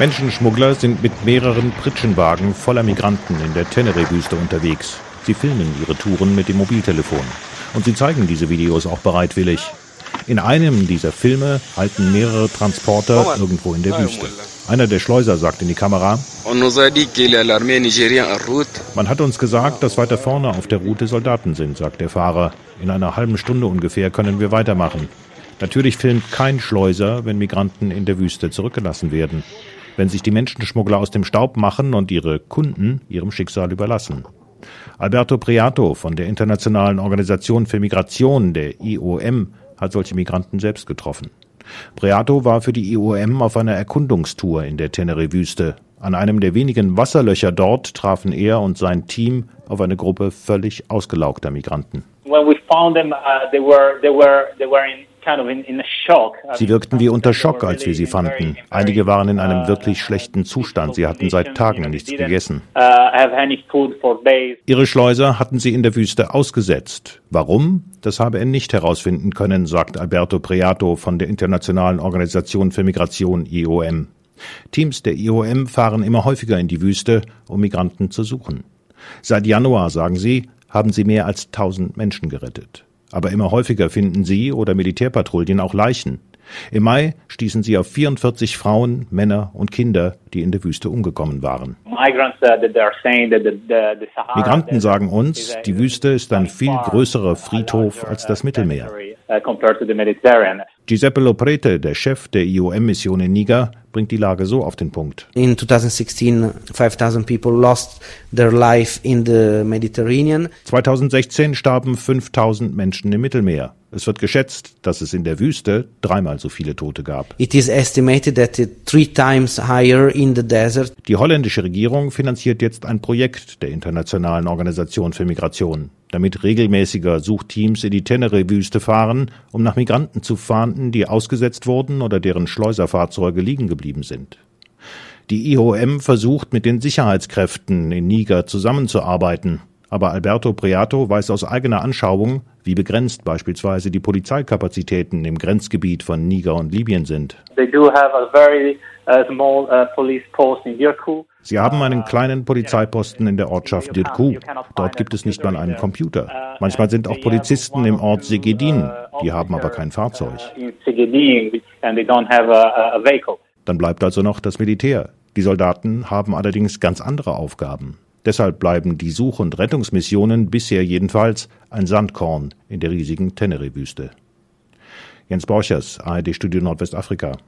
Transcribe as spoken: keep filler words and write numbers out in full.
Menschenschmuggler sind mit mehreren Pritschenwagen voller Migranten in der Teneré-Wüste unterwegs. Sie filmen ihre Touren mit dem Mobiltelefon. Und sie zeigen diese Videos auch bereitwillig. In einem dieser Filme halten mehrere Transporter irgendwo in der Wüste. Einer der Schleuser sagt in die Kamera: Man hat uns gesagt, dass weiter vorne auf der Route Soldaten sind, sagt der Fahrer. In einer halben Stunde ungefähr können wir weitermachen. Natürlich filmt kein Schleuser, wenn Migranten in der Wüste zurückgelassen werden. Wenn sich die Menschenschmuggler aus dem Staub machen und ihre Kunden ihrem Schicksal überlassen. Alberto Preato von der Internationalen Organisation für Migration, der I O M, hat solche Migranten selbst getroffen. Preato war für die I O M auf einer Erkundungstour in der Teneré-Wüste. An einem der wenigen Wasserlöcher dort trafen er und sein Team auf eine Gruppe völlig ausgelaugter Migranten. When we found them, uh, they were they were they were in kind of in, in a shock. Sie wirkten wie unter Schock, als wir sie fanden. Einige waren in einem wirklich schlechten Zustand. Sie hatten seit Tagen nichts gegessen. Ihre Schleuser hatten sie in der Wüste ausgesetzt. Warum? Das habe er nicht herausfinden können, sagt Alberto Preato von der Internationalen Organisation für Migration I O M. Teams der I O M fahren immer häufiger in die Wüste, um Migranten zu suchen. Seit Januar, sagen sie, haben sie mehr als tausend Menschen gerettet. Aber immer häufiger finden sie oder Militärpatrouillen auch Leichen. Im Mai stießen sie auf vierundvierzig Frauen, Männer und Kinder, die in der Wüste umgekommen waren. Migranten sagen uns, die Wüste ist ein viel größerer Friedhof als das Mittelmeer. Giuseppe Loprete, der Chef der I O M-Mission in Niger, bringt die Lage so auf den Punkt. In twenty sixteen, five thousand people lost their life in the Mediterranean. zweitausendsechzehn starben fünftausend Menschen im Mittelmeer. Es wird geschätzt, dass es in der Wüste dreimal so viele Tote gab. It is estimated that it three times higher in the desert. Die holländische Regierung finanziert jetzt ein Projekt der Internationalen Organisation für Migration, damit regelmäßiger Suchteams in die Teneré-Wüste fahren, um nach Migranten zu fahnden, die ausgesetzt wurden oder deren Schleuserfahrzeuge liegen geblieben sind. Die I O M versucht, mit den Sicherheitskräften in Niger zusammenzuarbeiten. Aber Alberto Preato weiß aus eigener Anschauung, wie begrenzt beispielsweise die Polizeikapazitäten im Grenzgebiet von Niger und Libyen sind. Sie haben einen kleinen Polizeiposten in der Ortschaft Dirkou. Dort gibt es nicht mal einen Computer. Manchmal sind auch Polizisten im Ort Segedin, die haben aber kein Fahrzeug. Dann bleibt also noch das Militär. Die Soldaten haben allerdings ganz andere Aufgaben. Deshalb bleiben die Such- und Rettungsmissionen bisher jedenfalls ein Sandkorn in der riesigen Teneré-Wüste. Jens Borchers, A R D-Studio Nordwestafrika.